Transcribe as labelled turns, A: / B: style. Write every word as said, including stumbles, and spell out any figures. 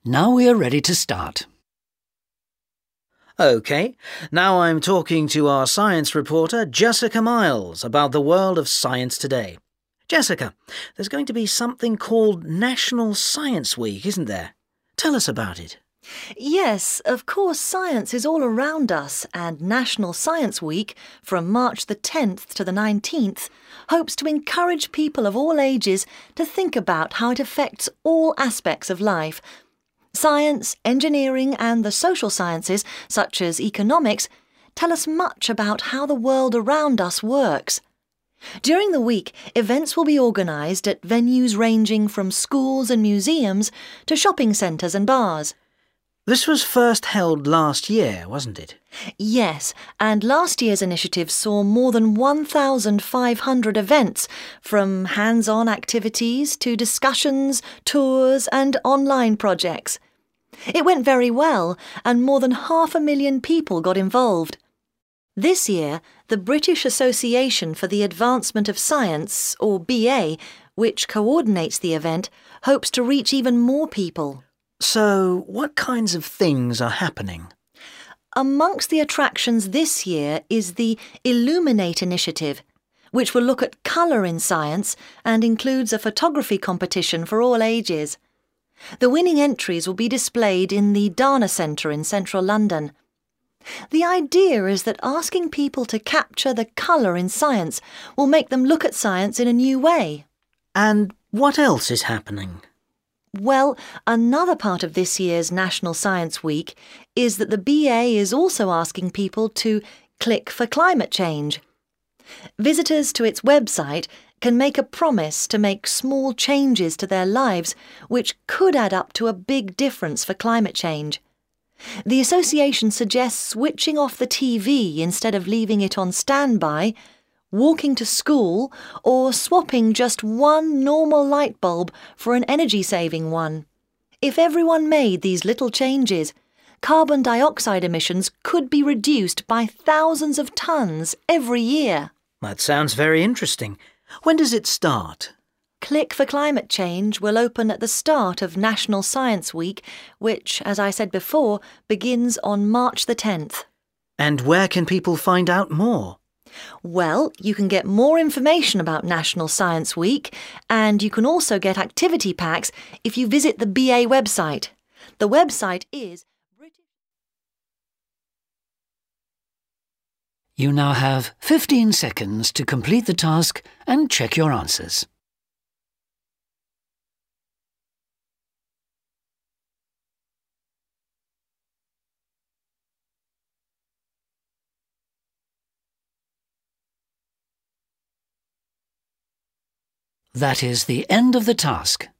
A: Now we are ready to start.
B: OK, now I'm talking to our science reporter, Jessica Miles, about the world of science today. Jessica, there's going to be something called National Science Week, isn't there? Tell us about it.
C: Yes, of course science is all around us, and National Science Week, from March the tenth to the nineteenth, hopes to encourage people of all ages to think about how it affects all aspects of life. Science, engineering and the social sciences, such as economics, tell us much about how the world around us works. During the week, events will be organised at venues ranging from schools and museums to shopping centres and bars.
B: This was first held last year, wasn't it?
C: Yes, and last year's initiative saw more than one thousand five hundred events, from hands-on activities to discussions, tours and online projects. It went very well, and more than half a million people got involved. This year, the British Association for the Advancement of Science, or B A, which coordinates the event, hopes to reach even more people.
B: So, what kinds of things are happening?
C: Amongst the attractions this year is the Illuminate initiative, which will look at colour in science and includes a photography competition for all ages. The winning entries will be displayed in the Dana Centre in central London. The idea is that asking people to capture the colour in science will make them look at science in a new way.
B: And what else is happening?
C: Well, another part of this year's National Science Week is that the B A is also asking people to click for climate change. Visitors to its website can make a promise to make small changes to their lives which could add up to a big difference for climate change. The association suggests switching off the T V instead of leaving it on standby, walking to school, or swapping just one normal light bulb for an energy-saving one. If everyone made these little changes, carbon dioxide emissions could be reduced by thousands of tonnes every year.
B: That sounds very interesting. When does it start?
C: Click for Climate Change will open at the start of National Science Week, which, as I said before, begins on March the tenth.
B: And where can people find out more?
C: Well, you can get more information about National Science Week, and you can also get activity packs if you visit the B A website. The website is British.
A: You now have fifteen seconds to complete the task and check your answers. That is the end of the task.